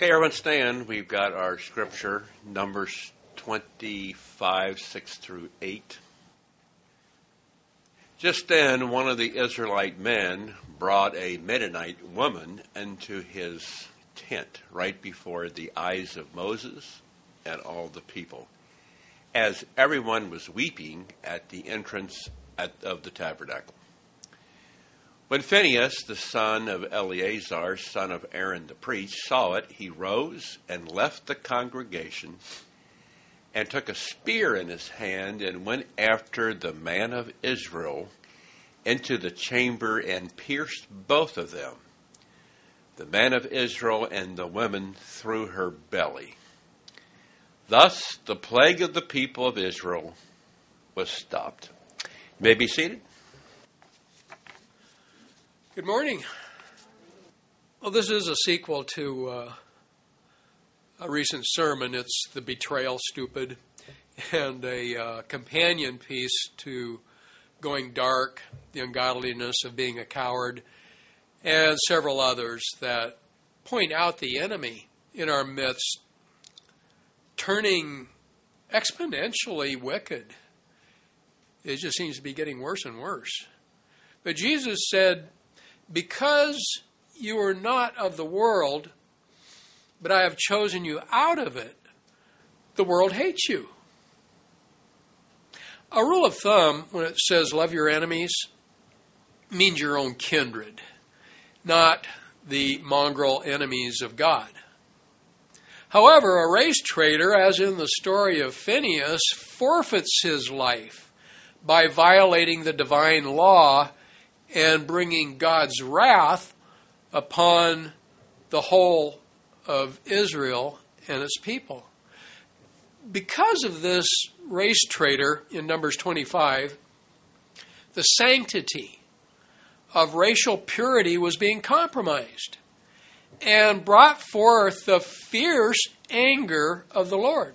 Okay, everyone stand. We've got our scripture, Numbers 25, 6 through 8. Just then, one of the Israelite men brought a Midianite woman into his tent right before the eyes of Moses and all the people, as everyone was weeping at the entrance of the tabernacle. When Phinehas, the son of Eleazar, son of Aaron the priest, saw it, he rose and left the congregation and took a spear in his hand and went after the man of Israel into the chamber and pierced both of them, the man of Israel and the woman through her belly. Thus the plague of the people of Israel was stopped. You may be seated. Good morning. Well, this is a sequel to a recent sermon. It's The Betrayal Stupid, and a companion piece to Going Dark, The Ungodliness of Being a Coward, and several others that point out the enemy in our midst turning exponentially wicked. It just seems to be getting worse and worse. But Jesus said, "Because you are not of the world, but I have chosen you out of it, the world hates you." A rule of thumb, when it says love your enemies, means your own kindred, not the mongrel enemies of God. However, a race traitor, as in the story of Phinehas, forfeits his life by violating the divine law and bringing God's wrath upon the whole of Israel and its people. Because of this race traitor in Numbers 25, the sanctity of racial purity was being compromised and brought forth the fierce anger of the Lord.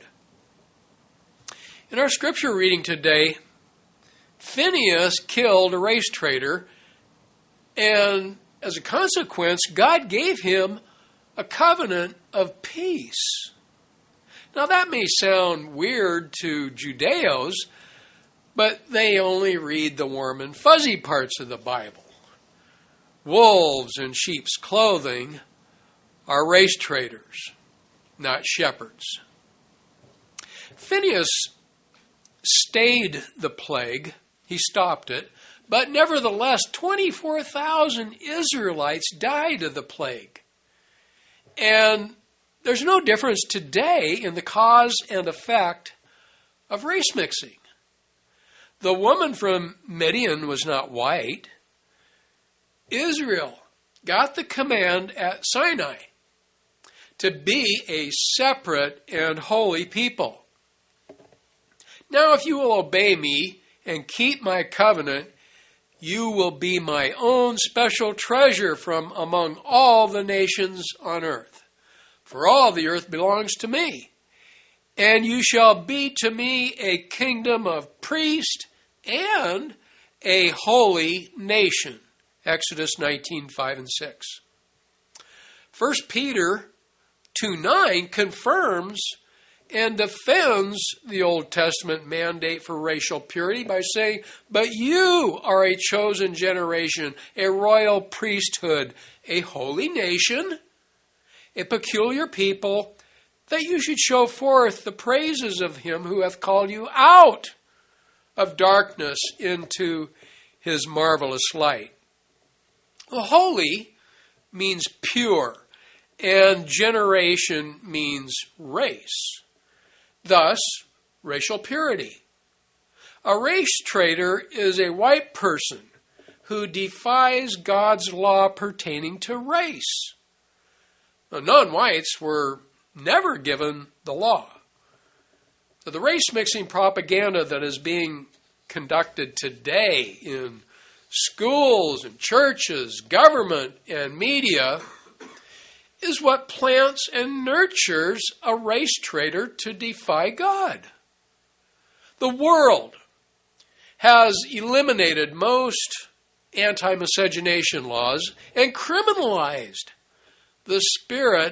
In our scripture reading today, Phinehas killed a race traitor, and as a consequence, God gave him a covenant of peace. Now that may sound weird to Judeos, but they only read the warm and fuzzy parts of the Bible. Wolves in sheep's clothing are race traders, not shepherds. Phinehas stayed the plague. He stopped it. But nevertheless, 24,000 Israelites died of the plague. And there's no difference today in the cause and effect of race mixing. The woman from Midian was not white. Israel got the command at Sinai to be a separate and holy people. Now, if you will obey me and keep my covenant, you will be my own special treasure from among all the nations on earth. For all the earth belongs to me. And you shall be to me a kingdom of priests and a holy nation. Exodus 19:5 and 6. 1 Peter 2:9 confirms and defends the Old Testament mandate for racial purity by saying, "But you are a chosen generation, a royal priesthood, a holy nation, a peculiar people, that you should show forth the praises of him who hath called you out of darkness into his marvelous light." Well, holy means pure, and generation means race. Thus, racial purity. A race traitor is a white person who defies God's law pertaining to race. Now, non-whites were never given the law. So the race-mixing propaganda that is being conducted today in schools and churches, government, and media is what plants and nurtures a race traitor to defy God. The world has eliminated most anti-miscegenation laws and criminalized the spirit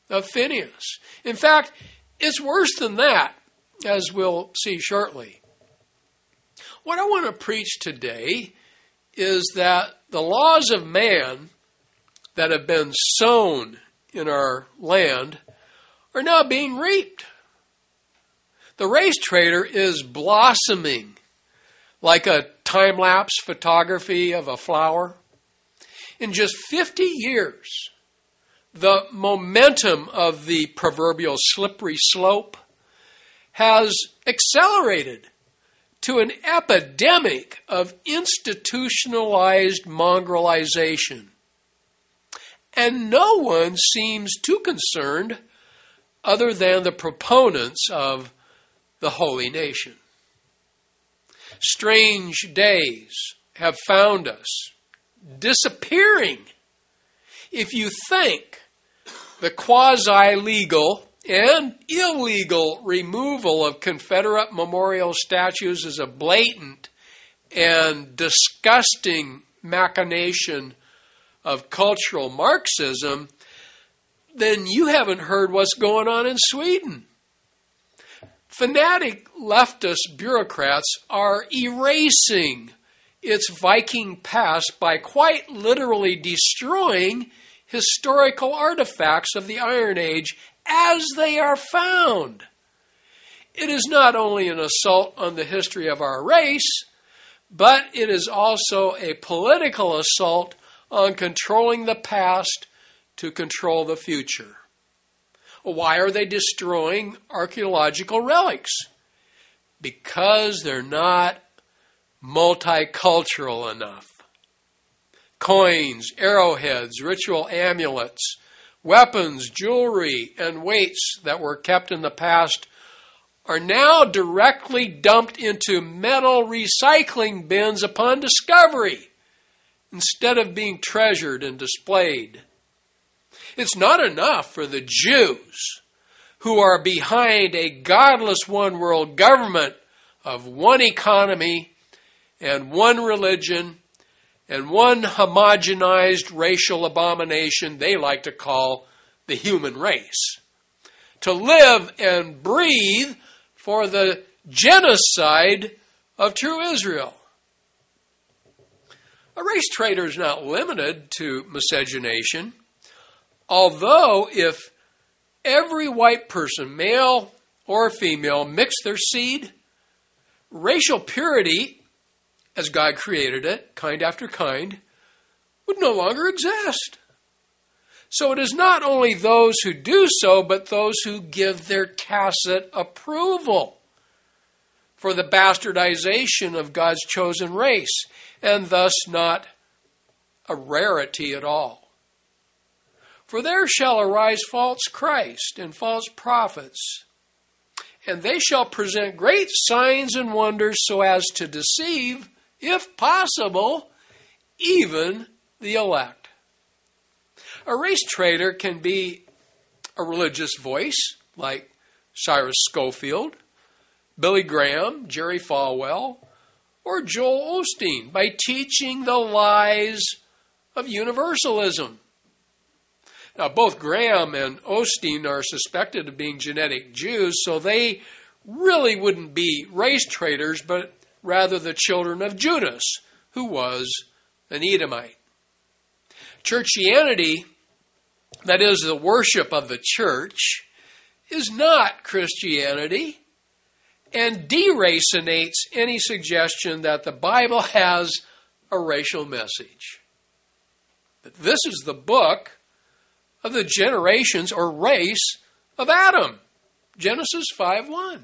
of Phinehas. In fact, it's worse than that, as we'll see shortly. What I want to preach today is that the laws of man that have been sown in our land are now being reaped. The race trader is blossoming like a time-lapse photography of a flower. In just 50 years, the momentum of the proverbial slippery slope has accelerated to an epidemic of institutionalized mongrelization. And no one seems too concerned other than the proponents of the holy nation. Strange days have found us disappearing. If you think the quasi-legal and illegal removal of Confederate memorial statues is a blatant and disgusting machination of cultural Marxism, then you haven't heard what's going on in Sweden. Fanatic leftist bureaucrats are erasing its Viking past by quite literally destroying historical artifacts of the Iron Age as they are found. It is not only an assault on the history of our race, but it is also a political assault on controlling the past to control the future. Why are they destroying archaeological relics? Because they're not multicultural enough. Coins, arrowheads, ritual amulets, weapons, jewelry, and weights that were kept in the past are now directly dumped into metal recycling bins upon discovery, instead of being treasured and displayed. It's not enough for the Jews, who are behind a godless one-world government of one economy and one religion and one homogenized racial abomination they like to call the human race, to live and breathe for the genocide of true Israel. A race trader is not limited to miscegenation, although if every white person, male or female, mixed their seed, racial purity, as God created it, kind after kind, would no longer exist. So it is not only those who do so, but those who give their tacit approval for the bastardization of God's chosen race, and thus not a rarity at all. For there shall arise false Christ and false prophets, and they shall present great signs and wonders so as to deceive, if possible, even the elect. A race trader can be a religious voice like Cyrus Schofield, Billy Graham, Jerry Falwell, or Joel Osteen by teaching the lies of universalism. Now, both Graham and Osteen are suspected of being genetic Jews, so they really wouldn't be race traders, but rather the children of Judas, who was an Edomite. Churchianity, that is, the worship of the church, is not Christianity and deracinates any suggestion that the Bible has a racial message. But this is the book of the generations or race of Adam. Genesis 5:1.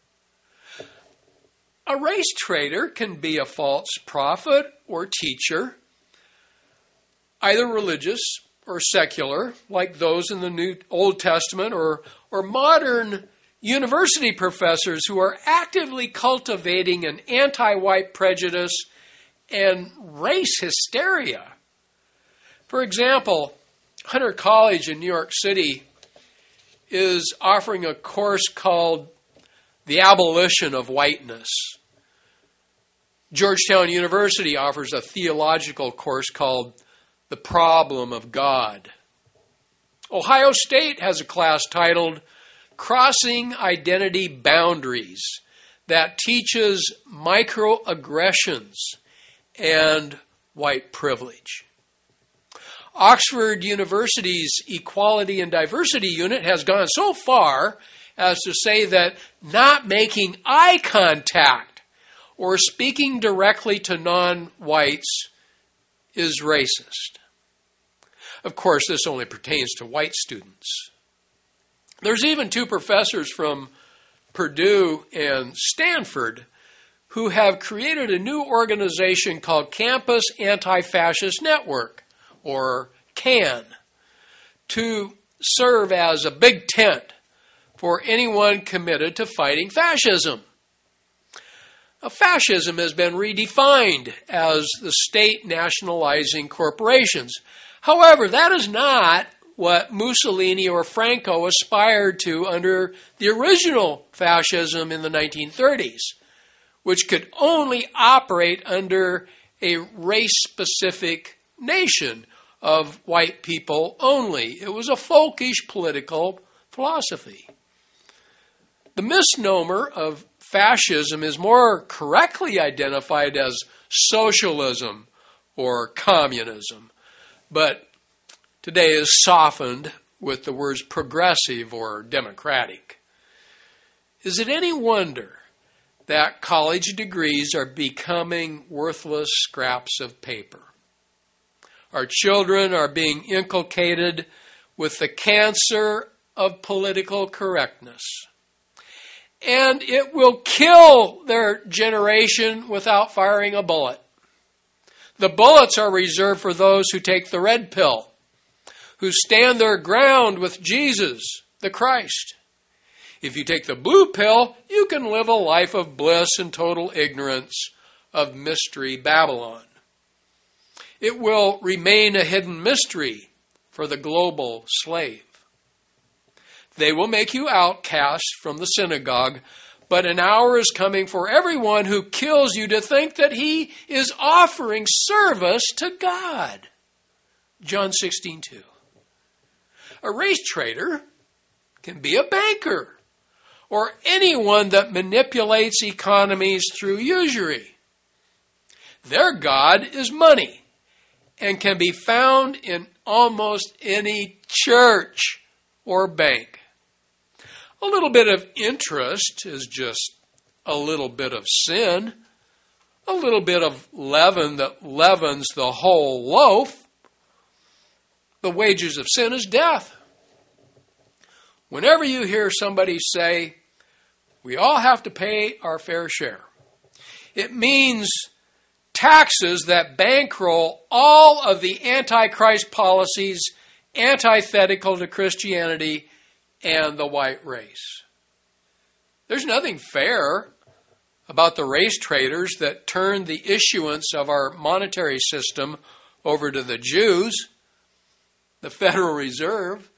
A race trader can be a false prophet or teacher, either religious or secular, like those in the Old Testament, or modern university professors who are actively cultivating an anti-white prejudice and race hysteria. For example, Hunter College in New York City is offering a course called The Abolition of Whiteness. Georgetown University offers a theological course called The Problem of God. Ohio State has a class titled Crossing Identity Boundaries that teaches microaggressions and white privilege. Oxford University's Equality and Diversity Unit has gone so far as to say that not making eye contact or speaking directly to non-whites is racist. Of course, this only pertains to white students. There's even two professors from Purdue and Stanford who have created a new organization called Campus Anti-Fascist Network, or CAN, to serve as a big tent for anyone committed to fighting fascism. Fascism has been redefined as the state nationalizing corporations. However, that is not what Mussolini or Franco aspired to under the original fascism in the 1930s, which could only operate under a race-specific nation of white people only. It was a folkish political philosophy. The misnomer of fascism is more correctly identified as socialism or communism, but today is softened with the words progressive or democratic. Is it any wonder that college degrees are becoming worthless scraps of paper? Our children are being inculcated with the cancer of political correctness. And it will kill their generation without firing a bullet. The bullets are reserved for those who take the red pill, who stand their ground with Jesus, the Christ. If you take the blue pill, you can live a life of bliss and total ignorance of Mystery Babylon. It will remain a hidden mystery for the global slave. They will make you outcast from the synagogue, but an hour is coming for everyone who kills you to think that he is offering service to God. John 16:2. A race trader can be a banker or anyone that manipulates economies through usury. Their God is money and can be found in almost any church or bank. A little bit of interest is just a little bit of sin, a little bit of leaven that leavens the whole loaf. The wages of sin is death. Whenever you hear somebody say, we all have to pay our fair share, it means taxes that bankroll all of the Antichrist policies antithetical to Christianity and the white race. There's nothing fair about the race traders that turned the issuance of our monetary system over to the Jews, the Federal Reserve.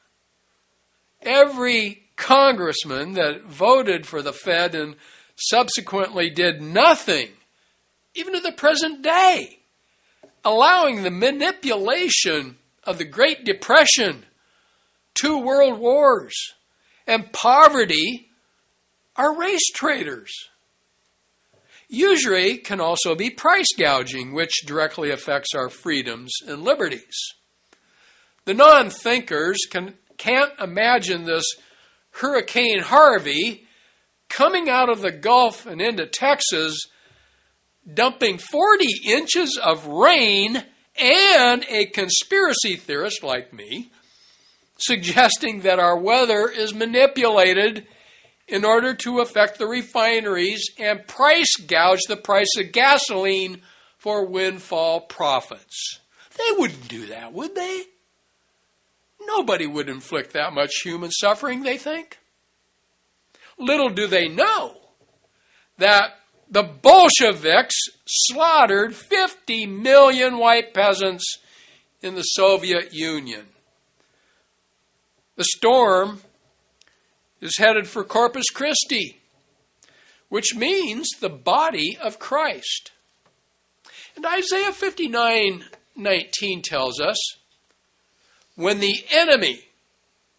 Every congressman that voted for the Fed and subsequently did nothing, even to the present day, allowing the manipulation of the Great Depression, 2 world wars, and poverty, are race traders. Usury can also be price gouging, which directly affects our freedoms and liberties. The non-thinkers can't imagine this Hurricane Harvey coming out of the Gulf and into Texas, dumping 40 inches of rain, and a conspiracy theorist like me suggesting that our weather is manipulated in order to affect the refineries and price gouge the price of gasoline for windfall profits. They wouldn't do that, would they? Nobody would inflict that much human suffering, they think. Little do they know that the Bolsheviks slaughtered 50 million white peasants in the Soviet Union. The storm is headed for Corpus Christi, which means the body of Christ. And Isaiah 59:19 tells us, when the enemy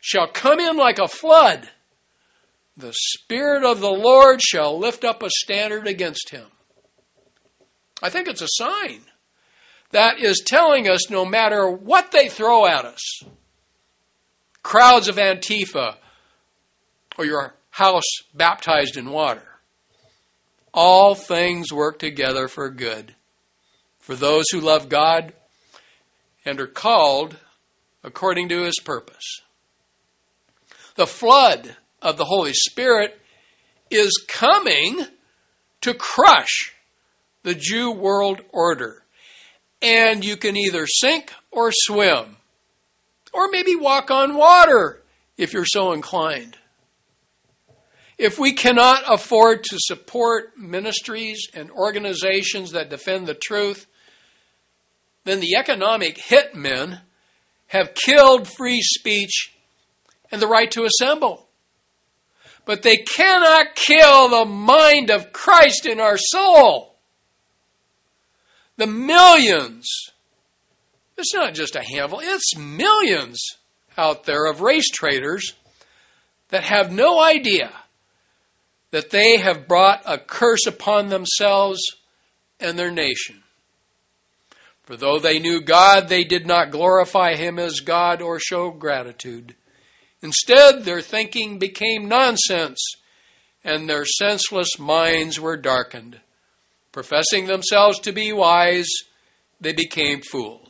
shall come in like a flood. The Spirit of the Lord shall lift up a standard against him. I think it's a sign that is telling us no matter what they throw at us, crowds of Antifa or your house baptized in water, all things work together for good for those who love God and are called according to his purpose. The flood of the Holy Spirit is coming to crush the Jew world order. And you can either sink or swim, or maybe walk on water if you're so inclined. If we cannot afford to support ministries and organizations that defend the truth, then the economic hitmen have killed free speech and the right to assemble. But they cannot kill the mind of Christ in our soul. The millions, it's not just a handful, it's millions out there of race traders that have no idea that they have brought a curse upon themselves and their nation. For though they knew God, they did not glorify him as God or show gratitude. Instead, their thinking became nonsense, and their senseless minds were darkened. Professing themselves to be wise, they became fools.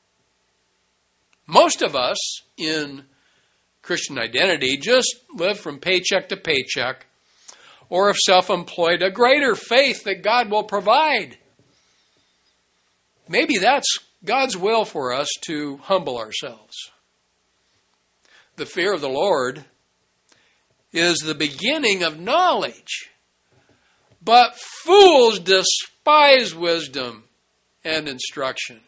Most of us in Christian identity just live from paycheck to paycheck, or if self-employed, a greater faith that God will provide. Maybe that's God's will for us to humble ourselves. The fear of the Lord is the beginning of knowledge. But fools despise wisdom and instruction.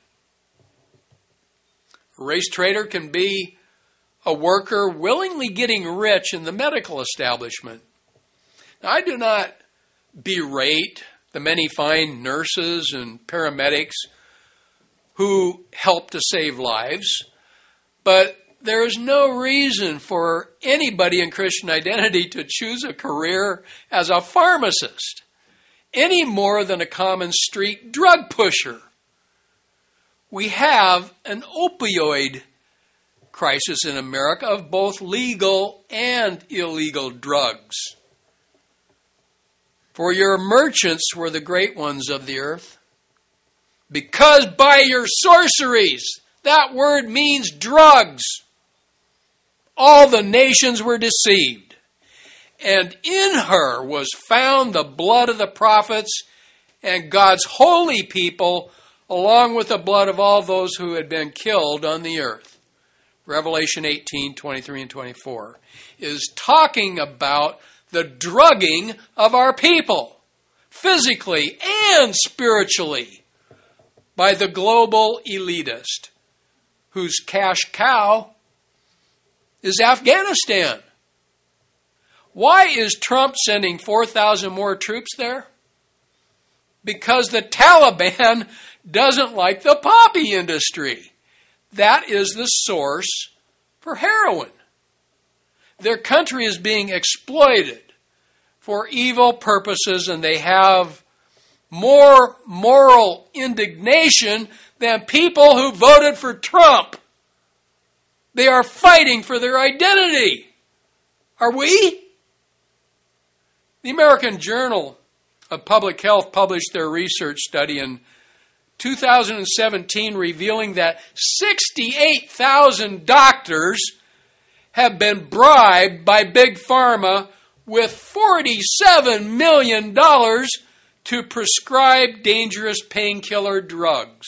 A race trader can be a worker willingly getting rich in the medical establishment. Now, I do not berate the many fine nurses and paramedics who help to save lives, but there is no reason for anybody in Christian identity to choose a career as a pharmacist any more than a common street drug pusher. We have an opioid crisis in America of both legal and illegal drugs. For your merchants were the great ones of the earth, because by your sorceries, that word means drugs, all the nations were deceived. And in her was found the blood of the prophets and God's holy people, along with the blood of all those who had been killed on the earth. Revelation 18:23 and 24 is talking about the drugging of our people, physically and spiritually, by the global elitist, whose cash cow is Afghanistan. Why is Trump sending 4,000 more troops there? Because the Taliban doesn't like the poppy industry. That is the source for heroin. Their country is being exploited for evil purposes, and they have more moral indignation than people who voted for Trump. They are fighting for their identity. Are we? The American Journal of Public Health published their research study in 2017 revealing that 68,000 doctors have been bribed by Big Pharma with $47 million to prescribe dangerous painkiller drugs.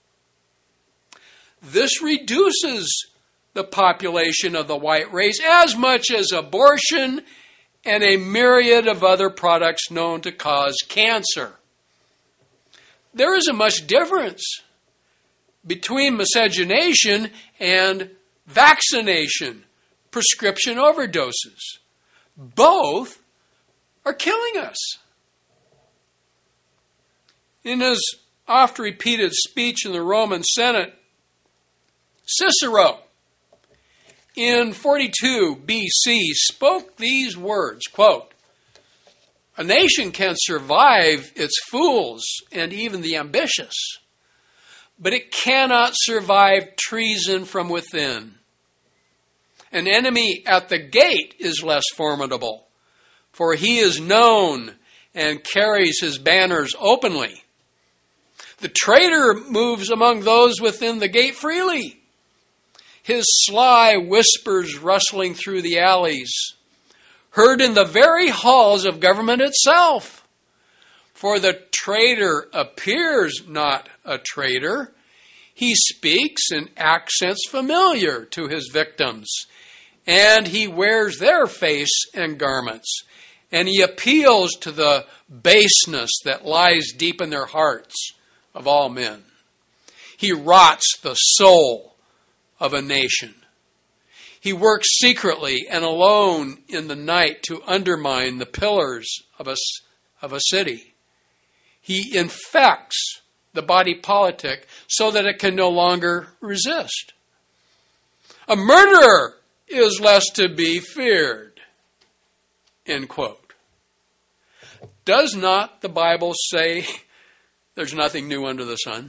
This reduces the population of the white race as much as abortion and a myriad of other products known to cause cancer. There isn't much difference between miscegenation and vaccination, prescription overdoses. Both are killing us. In his oft-repeated speech in the Roman Senate, Cicero in 42 BC spoke these words, quote, "A nation can survive its fools and even the ambitious, but it cannot survive treason from within. An enemy at the gate is less formidable, for he is known and carries his banners openly. The traitor moves among those within the gate freely. His sly whispers rustling through the alleys, heard in the very halls of government itself. For the traitor appears not a traitor. He speaks in accents familiar to his victims, and he wears their face and garments, and he appeals to the baseness that lies deep in their hearts of all men. He rots the soul of a nation. He works secretly and alone in the night to undermine the pillars of a city. He infects the body politic so that it can no longer resist. A murderer is less to be feared." End quote. Does not the Bible say there's nothing new under the sun?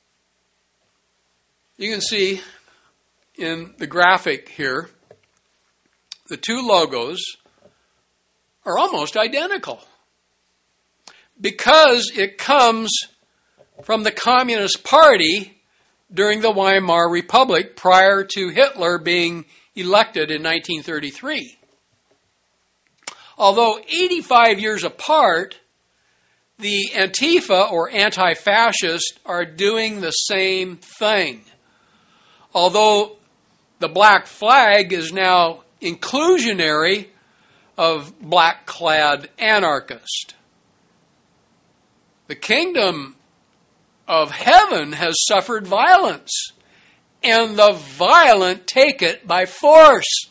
You can see in the graphic here, the two logos are almost identical because it comes from the Communist Party during the Weimar Republic prior to Hitler being elected in 1933. Although 85 years apart, the Antifa, or anti-fascists, are doing the same thing. Although the black flag is now inclusionary of black-clad anarchists. The kingdom of heaven has suffered violence, and the violent take it by force.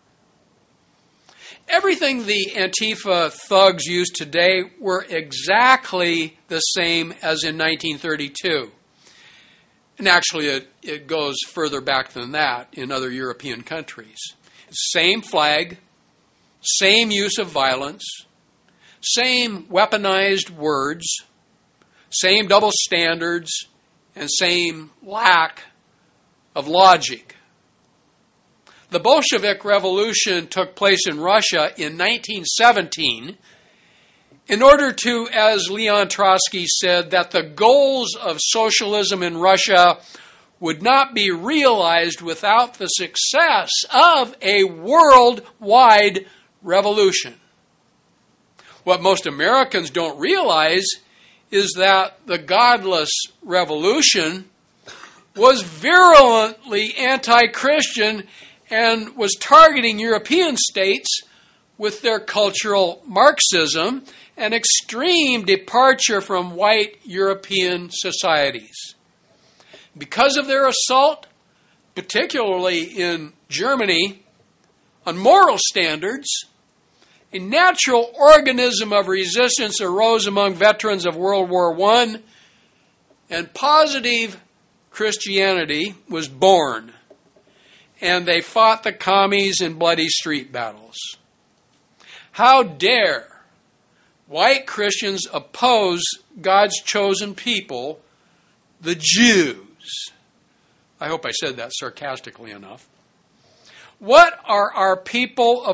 Everything the Antifa thugs use today were exactly the same as in 1932. And actually, it goes further back than that in other European countries. Same flag, same use of violence, same weaponized words, same double standards, and same lack of logic. The Bolshevik Revolution took place in Russia in 1917 in order to, as Leon Trotsky said, that the goals of socialism in Russia would not be realized without the success of a worldwide revolution. What most Americans don't realize is that the godless revolution was virulently anti-Christian and was targeting European states with their cultural Marxism and extreme departure from white European societies. Because of their assault, particularly in Germany, on moral standards, a natural organism of resistance arose among veterans of World War I, and positive Christianity was born, and they fought the commies in bloody street battles. How dare white Christians oppose God's chosen people, the Jews? I hope I said that sarcastically enough. What our people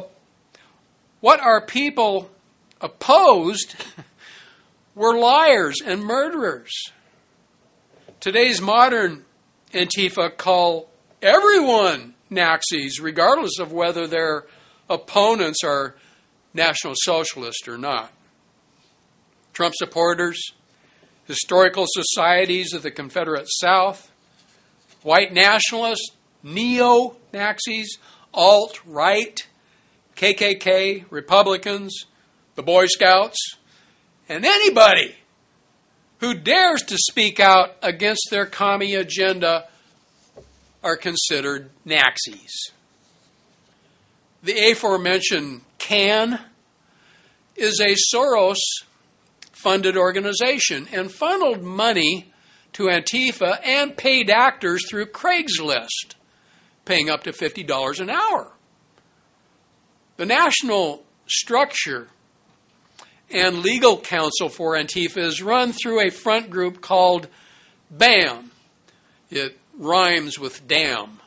opposed were liars and murderers. Today's modern Antifa call everyone Nazis, regardless of whether their opponents are National Socialist or not. Trump supporters, historical societies of the Confederate South, white nationalists, neo-Nazis, alt-right, KKK, Republicans, the Boy Scouts, and anybody who dares to speak out against their commie agenda are considered Nazis. The aforementioned CAN is a Soros-funded organization and funneled money to Antifa and paid actors through Craigslist, paying up to $50 an hour. The national structure and legal counsel for Antifa is run through a front group called BAM. It rhymes with damn,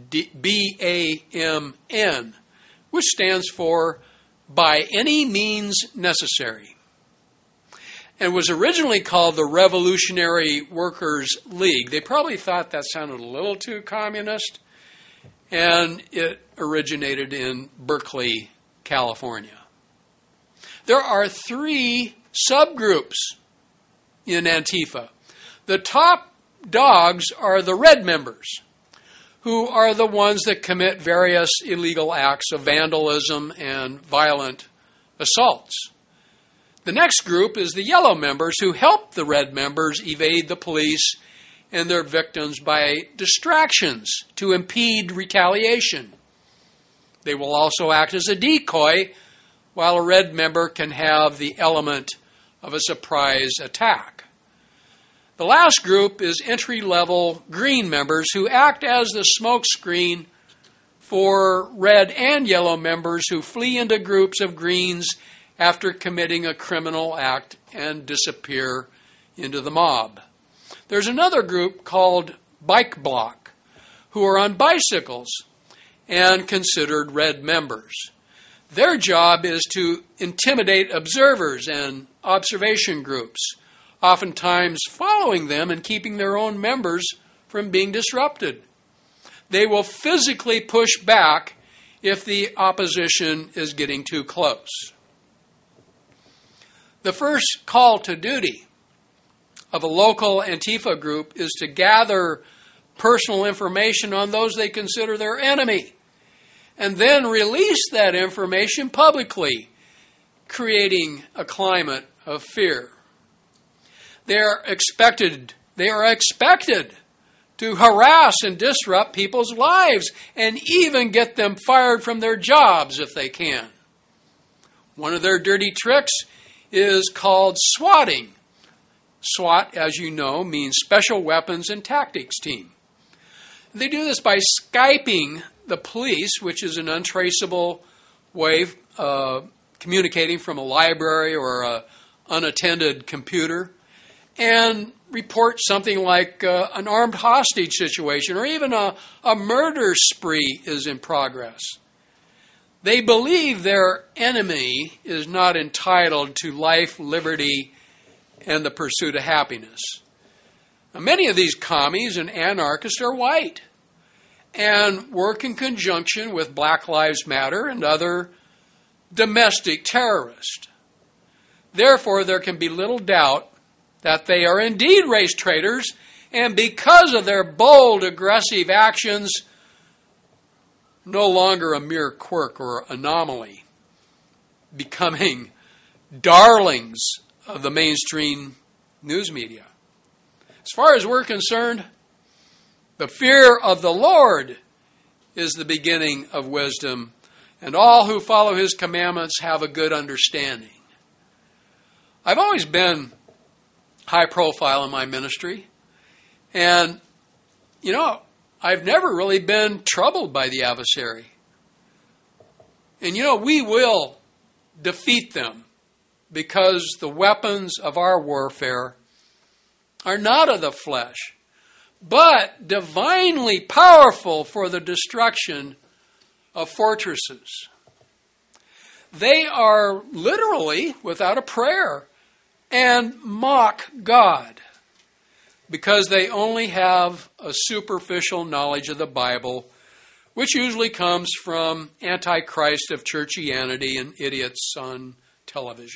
B-A-M-N, which stands for By Any Means Necessary, and was originally called the Revolutionary Workers League. They probably thought that sounded a little too communist, and it originated in Berkeley, California. There are 3 subgroups in Antifa. The top dogs are the red members, who are the ones that commit various illegal acts of vandalism and violent assaults. The next group is the yellow members, who help the red members evade the police and their victims by distractions to impede retaliation. They will also act as a decoy, while a red member can have the element of a surprise attack. The last group is entry-level green members, who act as the smokescreen for red and yellow members who flee into groups of greens after committing a criminal act and disappear into the mob. There's another group called Bike Block, who are on bicycles and considered red members. Their job is to intimidate observers and observation groups, oftentimes following them and keeping their own members from being disrupted. They will physically push back if the opposition is getting too close. The first call to duty of a local Antifa group is to gather personal information on those they consider their enemy, and then release that information publicly, creating a climate of fear. They are expected to harass and disrupt people's lives and even get them fired from their jobs if they can. One of their dirty tricks is called swatting. SWAT, as you know, means Special Weapons and Tactics Team. They do this by Skyping the police, which is an untraceable way of communicating from a library or an unattended computer, and report something like an armed hostage situation or even a murder spree is in progress. They believe their enemy is not entitled to life, liberty, and the pursuit of happiness. Now, many of these commies and anarchists are white and work in conjunction with Black Lives Matter and other domestic terrorists. Therefore, there can be little doubt that they are indeed race traitors, and because of their bold, aggressive actions, no longer a mere quirk or anomaly, becoming darlings of the mainstream news media. As far as we're concerned, the fear of the Lord is the beginning of wisdom, and all who follow His commandments have a good understanding. I've always been high profile in my ministry, and, I've never really been troubled by the adversary. And, we will defeat them because the weapons of our warfare are not of the flesh, but divinely powerful for the destruction of fortresses. They are literally without a prayer and mock God because they only have a superficial knowledge of the Bible, which usually comes from Antichrist of churchianity and idiots on television.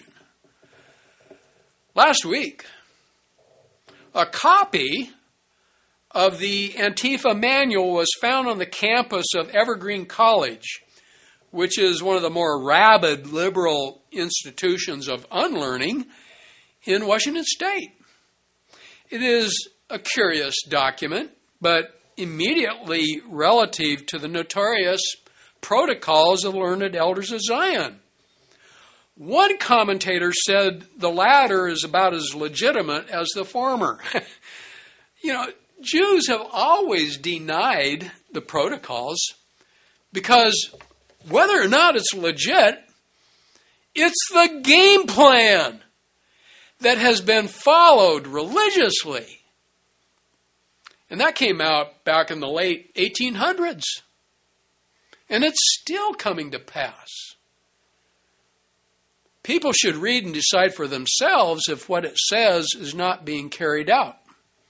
Last week, a copy of the Antifa manual was found on the campus of Evergreen College, which is one of the more rabid liberal institutions of unlearning in Washington State. It is a curious document, but immediately relative to the notorious protocols of learned elders of Zion. One commentator said the latter is about as legitimate as the former. Jews have always denied the protocols because whether or not it's legit, it's the game plan that has been followed religiously. And that came out back in the late 1800s. And it's still coming to pass. People should read and decide for themselves if what it says is not being carried out.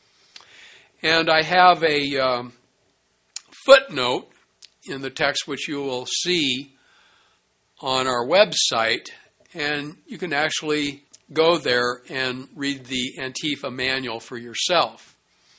And I have a footnote in the text which you will see on our website, and you can actually go there and read the Antifa manual for yourself.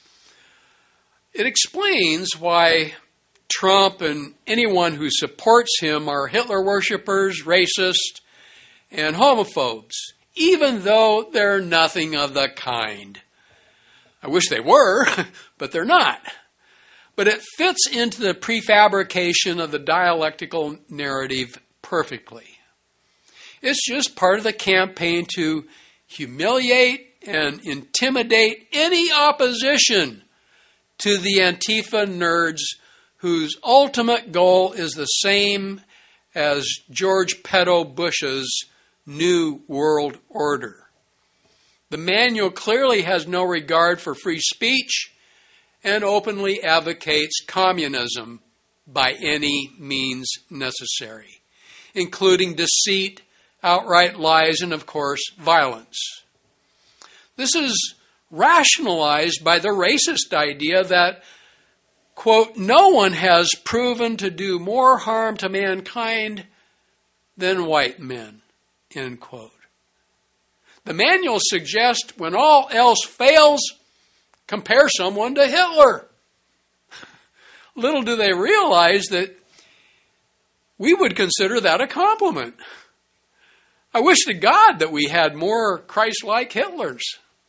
It explains why Trump and anyone who supports him are Hitler worshippers, racist, and homophobes, even though they're nothing of the kind. I wish they were, but they're not. But it fits into the prefabrication of the dialectical narrative perfectly. It's just part of the campaign to humiliate and intimidate any opposition to the Antifa nerds whose ultimate goal is the same as George Pedo Bush's New World Order. The manual clearly has no regard for free speech and openly advocates communism by any means necessary, including deceit, outright lies, and, of course, violence. This is rationalized by the racist idea that, quote, no one has proven to do more harm to mankind than white men, end quote. The manual suggests when all else fails, compare someone to Hitler. Little do they realize that we would consider that a compliment. I wish to God that we had more Christ-like Hitlers.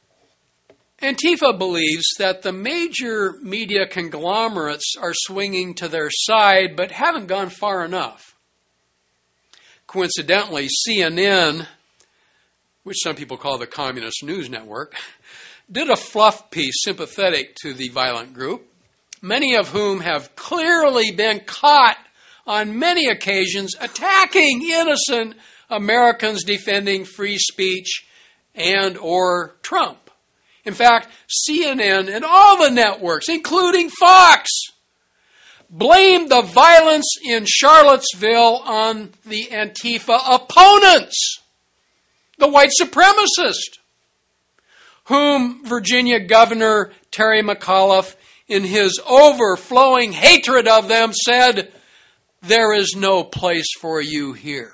Antifa believes that the major media conglomerates are swinging to their side but haven't gone far enough. Coincidentally, CNN, which some people call the Communist News Network, did a fluff piece sympathetic to the violent group, many of whom have clearly been caught on many occasions attacking innocent Americans defending free speech and or Trump. In fact, CNN and all the networks, including Fox, blamed the violence in Charlottesville on the Antifa opponents, the white supremacists, whom Virginia Governor Terry McAuliffe, in his overflowing hatred of them, said, "There is no place for you here."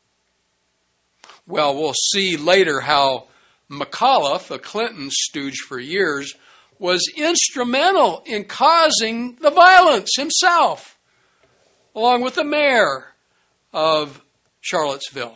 Well, we'll see later how McAuliffe, a Clinton stooge for years, was instrumental in causing the violence himself, along with the mayor of Charlottesville.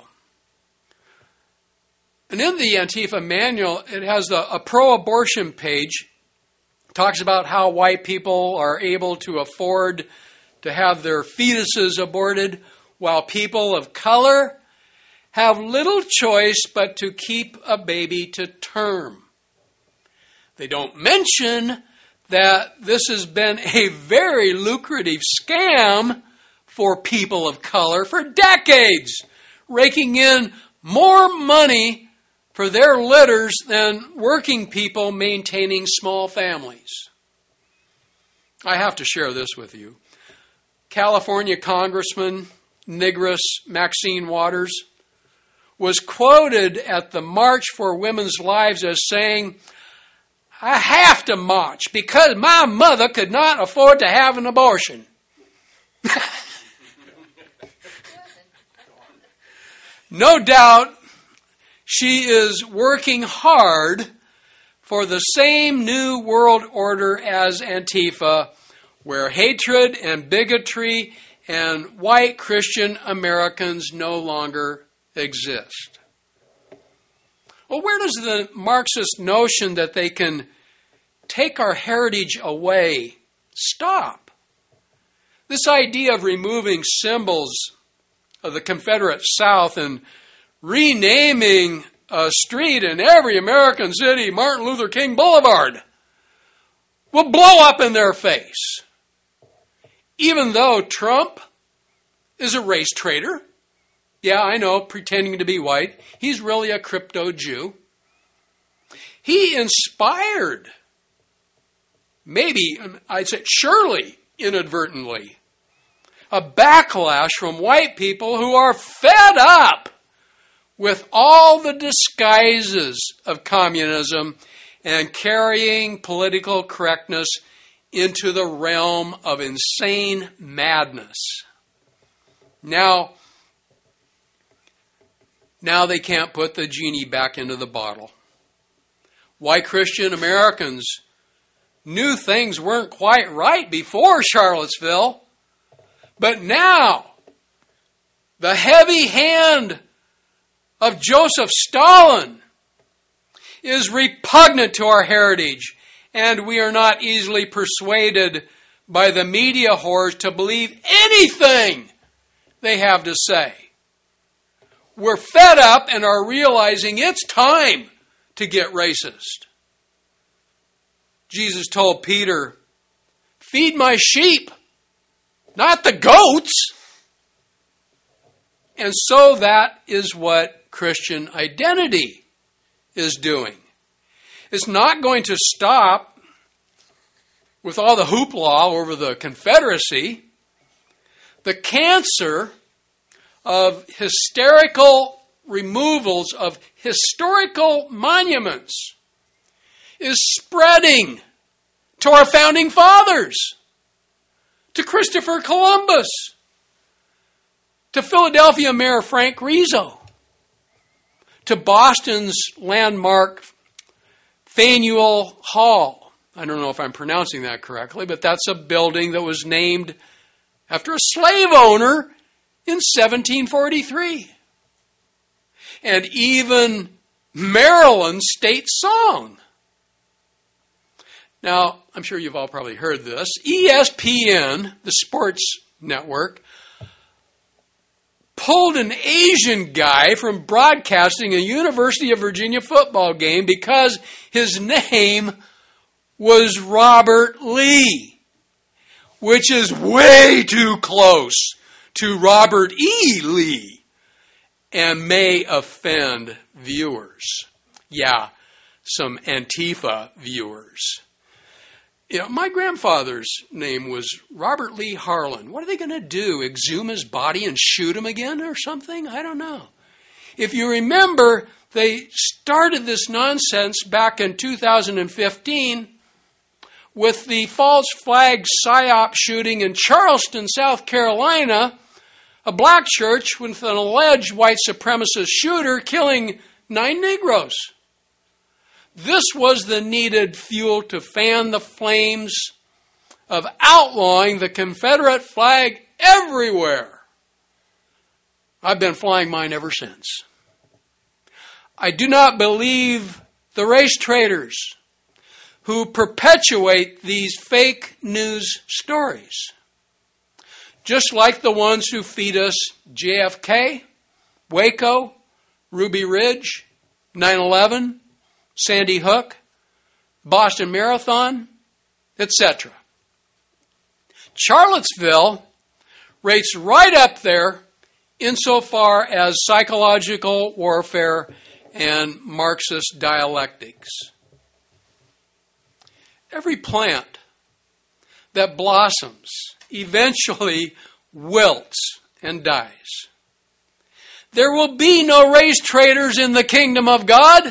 And in the Antifa manual, it has a pro-abortion page. It talks about how white people are able to afford to have their fetuses aborted, while people of color have little choice but to keep a baby to term. They don't mention that this has been a very lucrative scam for people of color for decades, raking in more money for their litters than working people maintaining small families. I have to share this with you. California Congressman Negress Maxine Waters was quoted at the March for Women's Lives as saying, "I have to march because my mother could not afford to have an abortion." No doubt she is working hard for the same new world order as Antifa, where hatred and bigotry and white Christian Americans no longer exist. Well, where does the Marxist notion that they can take our heritage away stop? This idea of removing symbols of the Confederate South and renaming a street in every American city Martin Luther King Boulevard will blow up in their face. Even though Trump is a race traitor, yeah, I know, pretending to be white, he's really a crypto Jew. He inspired, maybe, I'd say surely inadvertently, a backlash from white people who are fed up with all the disguises of communism and carrying political correctness into the realm of insane madness. Now they can't put the genie back into the bottle. Why Christian Americans knew things weren't quite right before Charlottesville, but now the heavy hand of Joseph Stalin is repugnant to our heritage, and we are not easily persuaded by the media whores to believe anything they have to say. We're fed up and are realizing it's time to get racist. Jesus told Peter, "Feed my sheep, not the goats." And so that is what Christian identity is doing. It's not going to stop with all the hoopla over the Confederacy. The cancer of hysterical removals of historical monuments is spreading to our founding fathers, to Christopher Columbus, to Philadelphia Mayor Frank Rizzo, to Boston's landmark Faneuil Hall. I don't know if I'm pronouncing that correctly, but that's a building that was named after a slave owner in 1743. And even Maryland's state song. Now, I'm sure you've all probably heard this. ESPN, the sports network, pulled an Asian guy from broadcasting a University of Virginia football game because his name was Robert Lee, which is way too close to Robert E. Lee and may offend viewers. Yeah, some Antifa viewers. You know, my grandfather's name was Robert Lee Harlan. What are they going to do? Exhume his body and shoot him again or something? I don't know. If you remember, they started this nonsense back in 2015 with the false flag PSYOP shooting in Charleston, South Carolina, a black church with an alleged white supremacist shooter killing 9 Negroes. This was the needed fuel to fan the flames of outlawing the Confederate flag everywhere. I've been flying mine ever since. I do not believe the race traitors who perpetuate these fake news stories. Just like the ones who feed us JFK, Waco, Ruby Ridge, 9/11, Sandy Hook, Boston Marathon, etc. Charlottesville rates right up there insofar as psychological warfare and Marxist dialectics. Every plant that blossoms eventually wilts and dies. There will be no race traitors in the kingdom of God.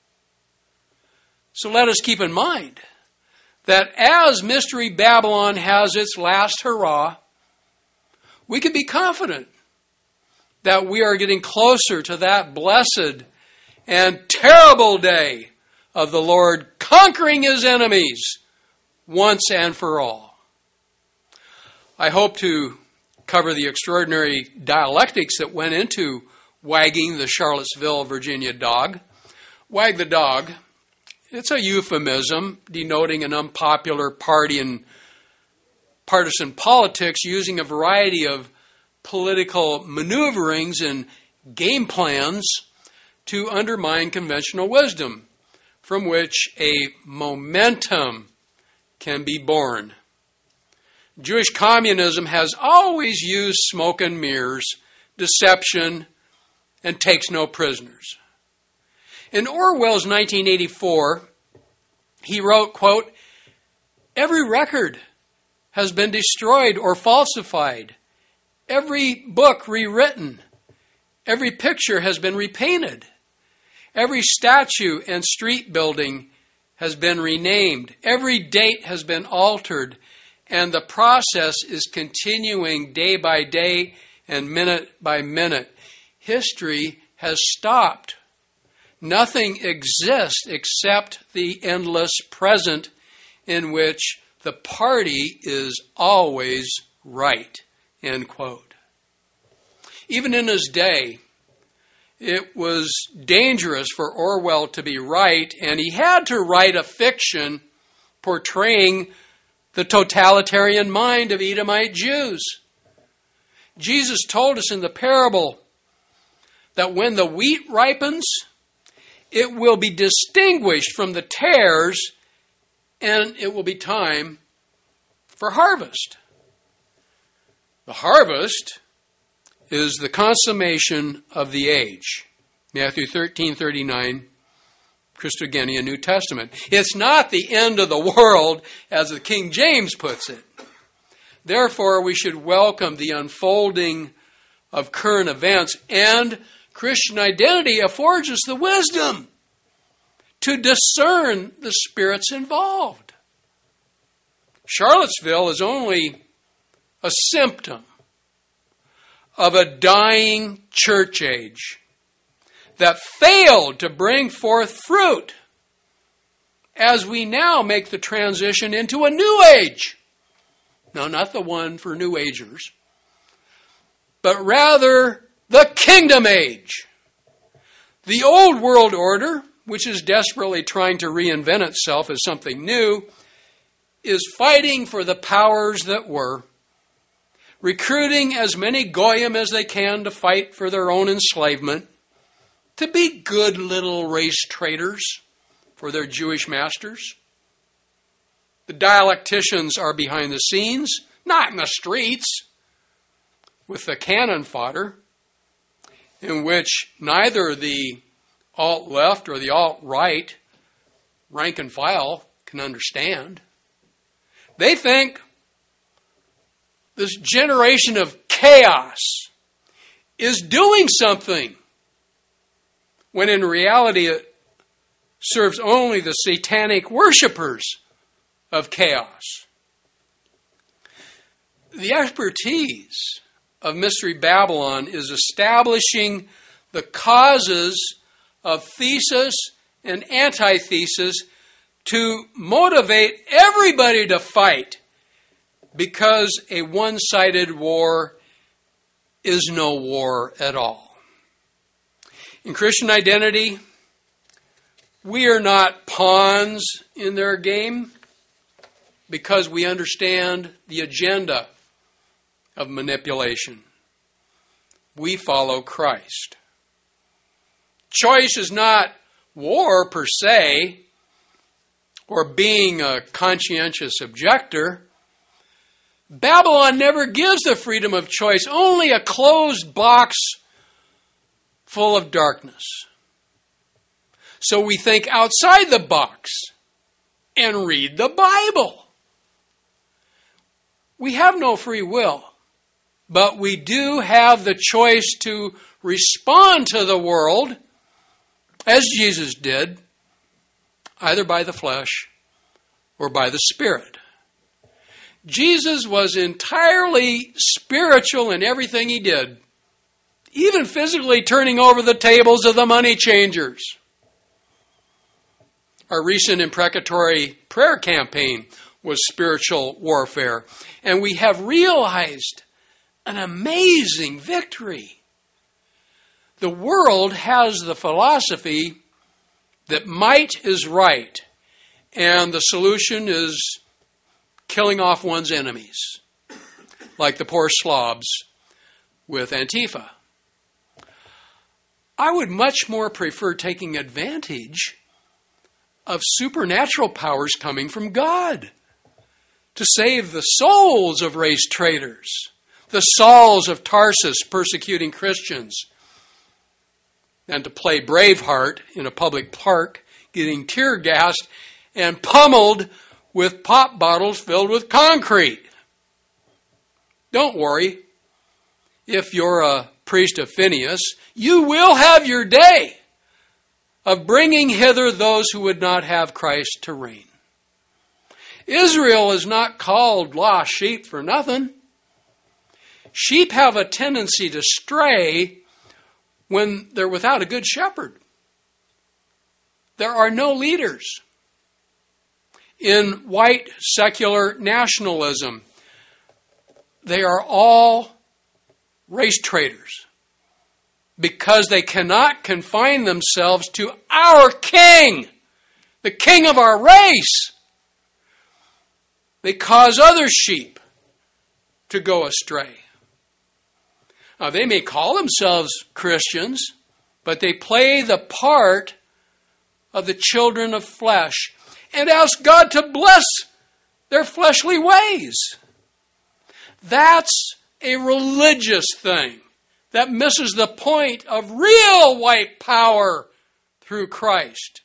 So let us keep in mind that as Mystery Babylon has its last hurrah, we can be confident that we are getting closer to that blessed and terrible day of the Lord conquering his enemies once and for all. I hope to cover the extraordinary dialectics that went into wagging the Charlottesville, Virginia dog. Wag the dog. It's a euphemism denoting an unpopular party in partisan politics using a variety of political maneuverings and game plans to undermine conventional wisdom, from which a momentum can be born. Jewish communism has always used smoke and mirrors, deception, and takes no prisoners. In Orwell's 1984, he wrote, quote, "Every record has been destroyed or falsified, every book rewritten, every picture has been repainted, every statue and street building has been renamed, every date has been altered, and the process is continuing day by day and minute by minute. History has stopped. Nothing exists except the endless present in which the party is always right," end quote. Even in his day, it was dangerous for Orwell to be right, and he had to write a fiction portraying the totalitarian mind of Edomite Jews. Jesus told us in the parable that when the wheat ripens, it will be distinguished from the tares, and it will be time for harvest. The harvest is the consummation of the age. Matthew 13:39, Christogenea, New Testament. It's not the end of the world, as the King James puts it. Therefore, we should welcome the unfolding of current events, and Christian identity affords us the wisdom to discern the spirits involved. Charlottesville is only a symptom of a dying church age that failed to bring forth fruit as we now make the transition into a new age. No, not the one for New Agers, but rather the kingdom age. The old world order, which is desperately trying to reinvent itself as something new, is fighting for the powers that were, recruiting as many goyim as they can to fight for their own enslavement, to be good little race traders for their Jewish masters. The dialecticians are behind the scenes, not in the streets, with the cannon fodder, in which neither the alt-left or the alt-right, rank and file, can understand. They think this generation of chaos is doing something, when in reality it serves only the satanic worshipers of chaos. The expertise of Mystery Babylon is establishing the causes of thesis and antithesis to motivate everybody to fight, because a one-sided war is no war at all. In Christian identity, we are not pawns in their game because we understand the agenda of manipulation. We follow Christ. Choice is not war per se, or being a conscientious objector. Babylon never gives the freedom of choice, only a closed box full of darkness. So we think outside the box and read the Bible. We have no free will, but we do have the choice to respond to the world as Jesus did, either by the flesh or by the Spirit. Jesus was entirely spiritual in everything he did, even physically turning over the tables of the money changers. Our recent imprecatory prayer campaign was spiritual warfare, and we have realized an amazing victory. The world has the philosophy that might is right, and the solution is killing off one's enemies, like the poor slobs with Antifa. I would much more prefer taking advantage of supernatural powers coming from God. to save the souls of race traitors, the Sauls of Tarsus persecuting Christians, than to play Braveheart in a public park, getting tear gassed and pummeled with pop bottles filled with concrete. Don't worry. If you're a priest of Phineas, you will have your day of bringing hither those who would not have Christ to reign. Israel is not called lost sheep for nothing. Sheep have a tendency to stray when they're without a good shepherd. There are no leaders. In white secular nationalism, they are all race traitors because they cannot confine themselves to our king, the king of our race. They cause other sheep to go astray. Now, they may call themselves Christians, but they play the part of the children of flesh and ask God to bless their fleshly ways. That's a religious thing that misses the point of real white power through Christ.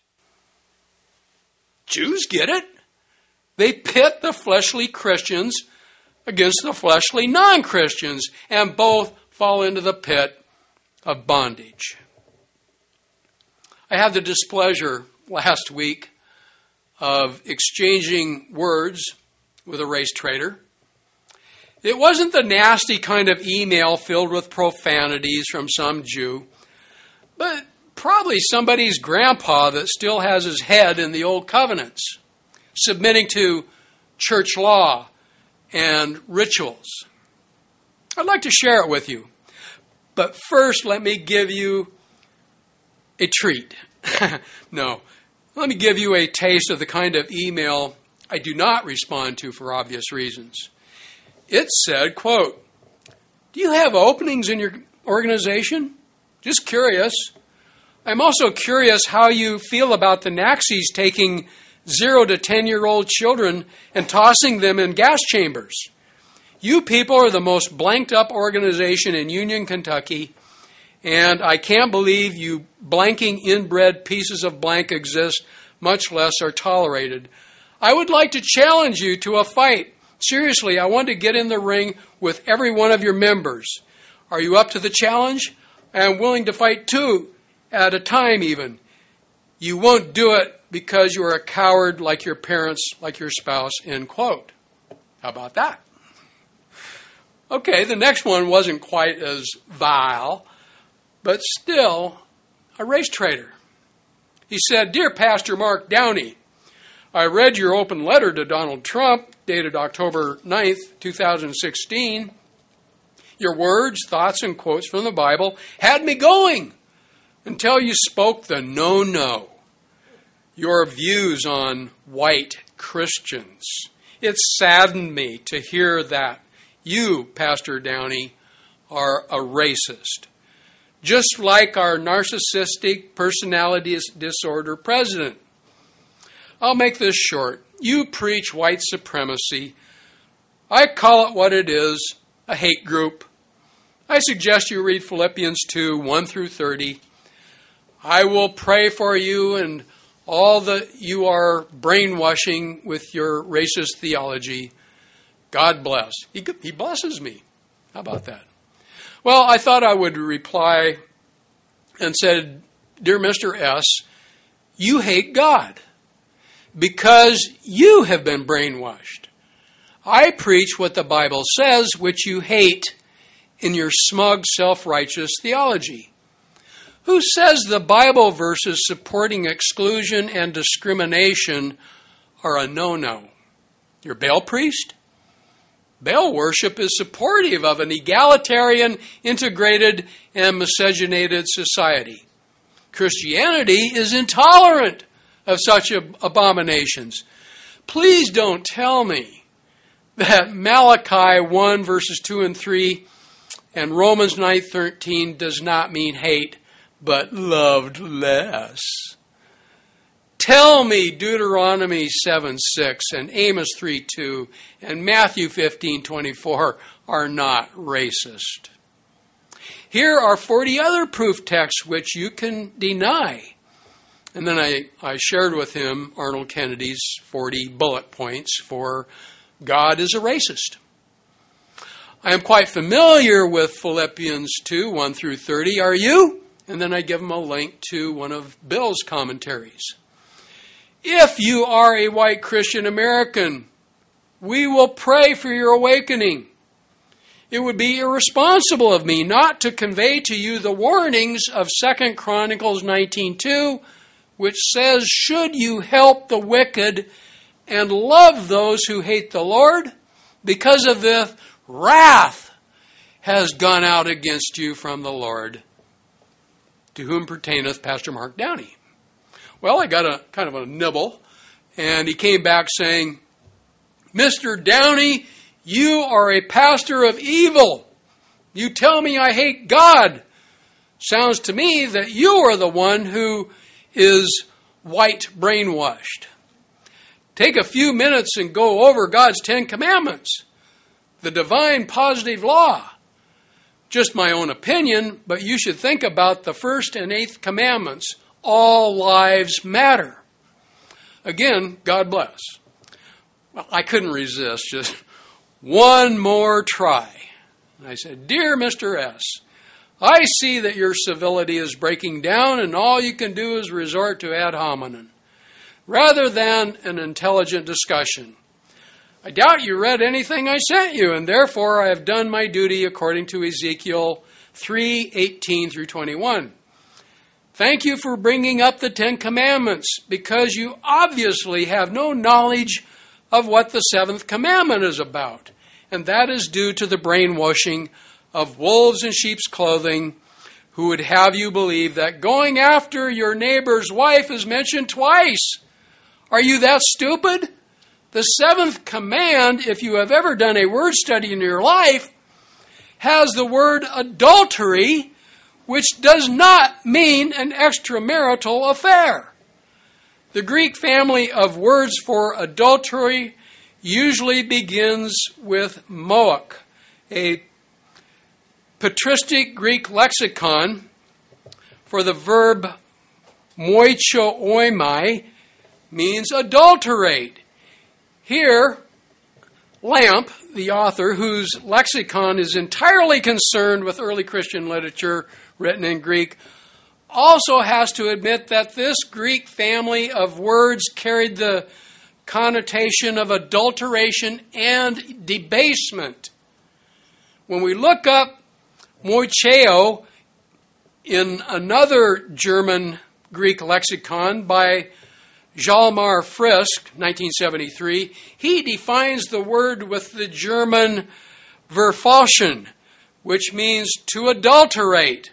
Jews get it. They pit the fleshly Christians against the fleshly non-Christians, and both fall into the pit of bondage. I had the displeasure last week of exchanging words with a race traitor. It wasn't the nasty kind of email filled with profanities from some Jew, but probably somebody's grandpa that still has his head in the old covenants, submitting to church law and rituals. I'd like to share it with you. But first, let me give you a treat. No, let me give you a taste of the kind of email I do not respond to for obvious reasons. It said, quote, "Do you have openings in your organization? Just curious. I'm also curious how you feel about the Nazis taking 0 to 10-year-old children and tossing them in gas chambers. You people are the most blanked up organization in Union, Kentucky, and I can't believe you blanking inbred pieces of blank exist, much less are tolerated. I would like to challenge you to a fight. Seriously, I want to get in the ring with every one of your members. Are you up to the challenge? I am willing to fight 2 at a time even. You won't do it because you are a coward like your parents, like your spouse," end quote. How about that? Okay, the next one wasn't quite as vile, but still a race traitor. He said, "Dear Pastor Mark Downey, I read your open letter to Donald Trump, dated October 9th, 2016. Your words, thoughts, and quotes from the Bible had me going until you spoke the no-no. Your views on white Christians. It saddened me to hear that you, Pastor Downey, are a racist, just like our narcissistic personality disorder president. I'll make this short. You preach white supremacy. I call it what it is, a hate group. I suggest you read Philippians 2, 1 through 30. I will pray for you and all that you are brainwashing with your racist theology. God bless." He blesses me. How about that? Well, I thought I would reply and said, "Dear Mr. S., you hate God because you have been brainwashed. I preach what the Bible says, which you hate in your smug, self-righteous theology. Who says the Bible verses supporting exclusion and discrimination are a no-no? Your Baal priest? Baal worship is supportive of an egalitarian, integrated, and miscegenated society. Christianity is intolerant of such abominations. Please don't tell me that Malachi 1 verses 2 and 3 and Romans 9:13 does not mean hate, but loved less. Tell me Deuteronomy 7:6 and Amos 3:2 and Matthew 15:24 are not racist. Here are 40 other proof texts which you can deny. And then I shared with him Arnold Kennedy's 40 bullet points for God is a racist. I am quite familiar with Philippians 2, 1 through 30. Are you? And then I give him a link to one of Bill's commentaries. If you are a white Christian American, we will pray for your awakening. It would be irresponsible of me not to convey to you the warnings of 2 Chronicles 19:2, which says, should you help the wicked and love those who hate the Lord, because of this wrath has gone out against you from the Lord, to whom pertaineth Pastor Mark Downey. Well, I got a kind of a nibble, and he came back saying, Mr. Downey, you are a pastor of evil. You tell me I hate God. Sounds to me that you are the one who is white brainwashed. Take a few minutes and go over God's 10 Commandments, the divine positive law. Just my own opinion, but you should think about the 1st and 8th commandments. All lives matter. Again, God bless. Well, I couldn't resist, just one more try. I said, Dear Mr. S., I see that your civility is breaking down and all you can do is resort to ad hominem, rather than an intelligent discussion. I doubt you read anything I sent you, and therefore I have done my duty according to Ezekiel 3:18 through 21. Thank you for bringing up the 10 Commandments, because you obviously have no knowledge of what the 7th commandment is about, and that is due to the brainwashing of wolves in sheep's clothing, who would have you believe that going after your neighbor's wife is mentioned twice. Are you that stupid? The 7th command, if you have ever done a word study in your life, has the word adultery, which does not mean an extramarital affair. The Greek family of words for adultery usually begins with moach, a patristic Greek lexicon for the verb moicho-oimai means adulterate. Here, Lampe, the author, whose lexicon is entirely concerned with early Christian literature written in Greek, also has to admit that this Greek family of words carried the connotation of adulteration and debasement. When we look up moicheo in another German Greek lexicon by Hjalmar Frisk, 1973, he defines the word with the German verfalschen, which means to adulterate.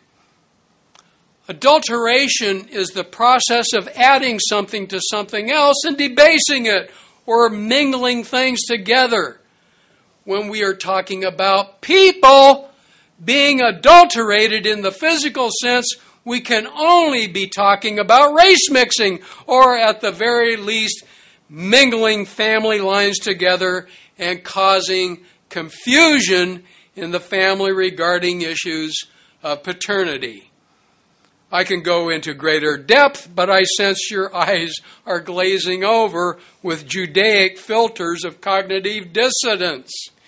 Adulteration is the process of adding something to something else and debasing it, or mingling things together. When we are talking about people being adulterated in the physical sense, we can only be talking about race mixing, or at the very least, mingling family lines together and causing confusion in the family regarding issues of paternity. I can go into greater depth, but I sense your eyes are glazing over with Judaic filters of cognitive dissonance.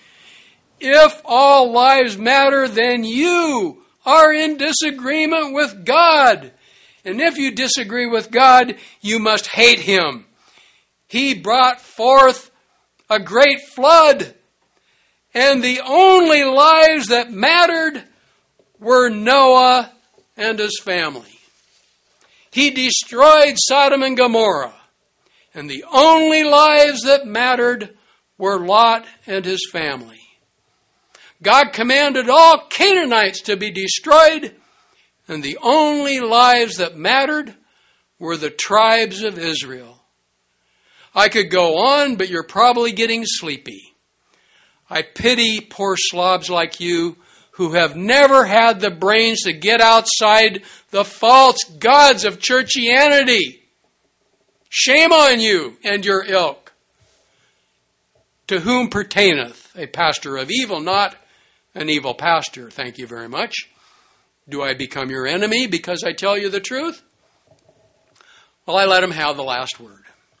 If all lives matter, then you are in disagreement with God. And if you disagree with God, you must hate Him. He brought forth a great flood, and the only lives that mattered were Noah and his family. He destroyed Sodom and Gomorrah, and the only lives that mattered were Lot and his family. God commanded all Canaanites to be destroyed, and the only lives that mattered were the tribes of Israel. I could go on, but you're probably getting sleepy. I pity poor slobs like you who have never had the brains to get outside the false gods of churchianity. Shame on you and your ilk. To whom pertaineth a pastor of evil, not an evil pastor? Thank you very much. Do I become your enemy because I tell you the truth? Well, I let him have the last word.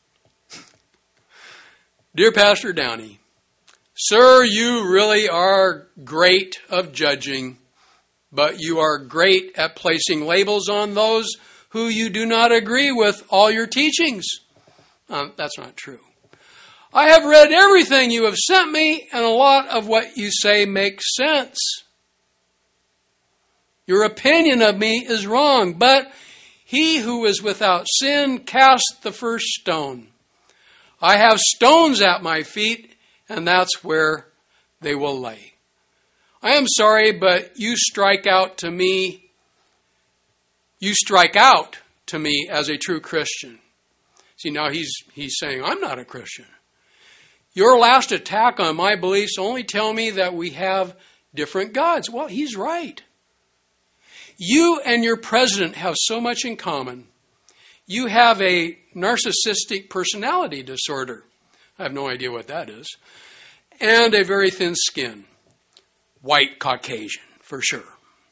Dear Pastor Downey, sir, you really are great of judging, but you are great at placing labels on those who you do not agree with all your teachings. That's not true. I have read everything you have sent me, and a lot of what you say makes sense. Your opinion of me is wrong, but he who is without sin cast the first stone. I have stones at my feet, and that's where they will lay. I am sorry, but you strike out to me as a true Christian. See, now he's saying, I'm not a Christian. Your last attack on my beliefs only tell me that we have different gods. Well, he's right. You and your president have so much in common. You have a narcissistic personality disorder. I have no idea what that is. And a very thin skin. White Caucasian, for sure.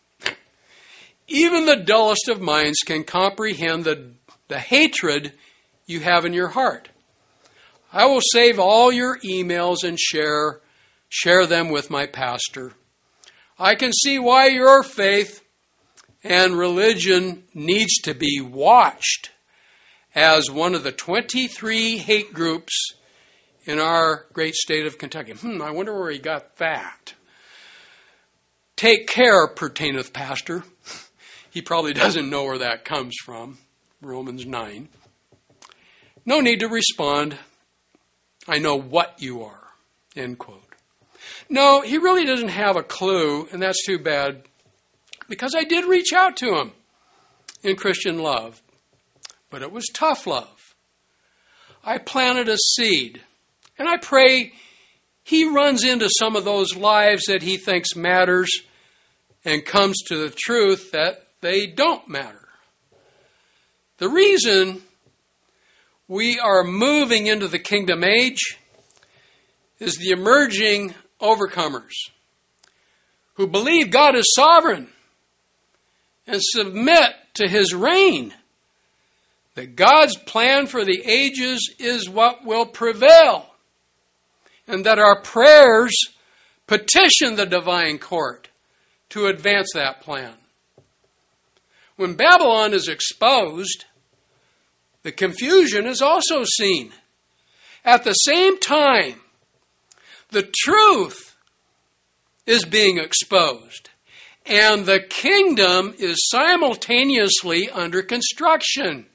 Even the dullest of minds can comprehend the hatred you have in your heart. I will save all your emails and share them with my pastor. I can see why your faith and religion needs to be watched as one of the 23 hate groups in our great state of Kentucky. I wonder where he got that. Take care, pertaineth pastor. He probably doesn't know where that comes from. Romans 9. No need to respond. I know what you are. End quote. No, he really doesn't have a clue, and that's too bad, because I did reach out to him in Christian love, but it was tough love. I planted a seed, and I pray he runs into some of those lives that he thinks matters and comes to the truth that they don't matter. The reason we are moving into the kingdom age is the emerging overcomers who believe God is sovereign and submit to his reign. That God's plan for the ages is what will prevail. And that our prayers petition the divine court to advance that plan. When Babylon is exposed, the confusion is also seen. At the same time, the truth is being exposed, and the kingdom is simultaneously under construction.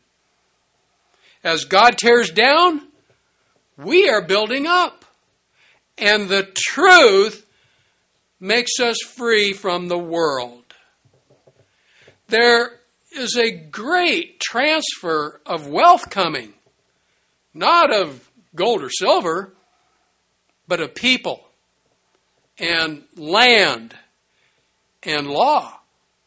As God tears down, we are building up, and the truth makes us free from the world. There is a great transfer of wealth coming, not of gold or silver, but of people and land and law.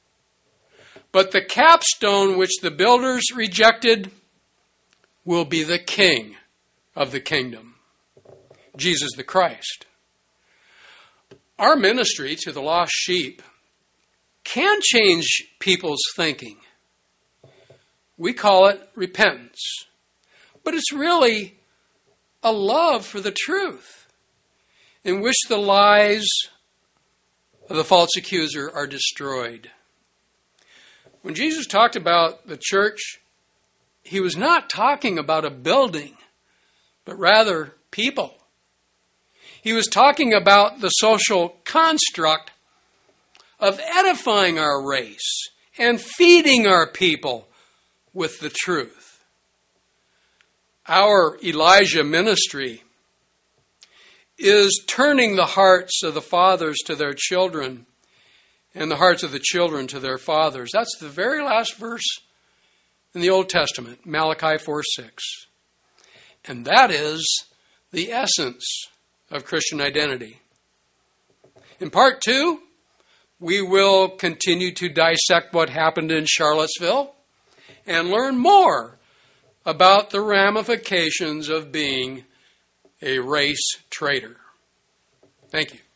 But the capstone which the builders rejected will be the King of the kingdom, Jesus the Christ. Our ministry to the lost sheep can change people's thinking. We call it repentance. But it's really a love for the truth, in which the lies of the false accuser are destroyed. When Jesus talked about the church, he was not talking about a building, but rather people. He was talking about the social construct of edifying our race and feeding our people with the truth. Our Elijah ministry is turning the hearts of the fathers to their children and the hearts of the children to their fathers. That's the very last verse in the Old Testament, Malachi 4:6. And that is the essence of Christian identity. In part 2, we will continue to dissect what happened in Charlottesville and learn more about the ramifications of being a race traitor. Thank you.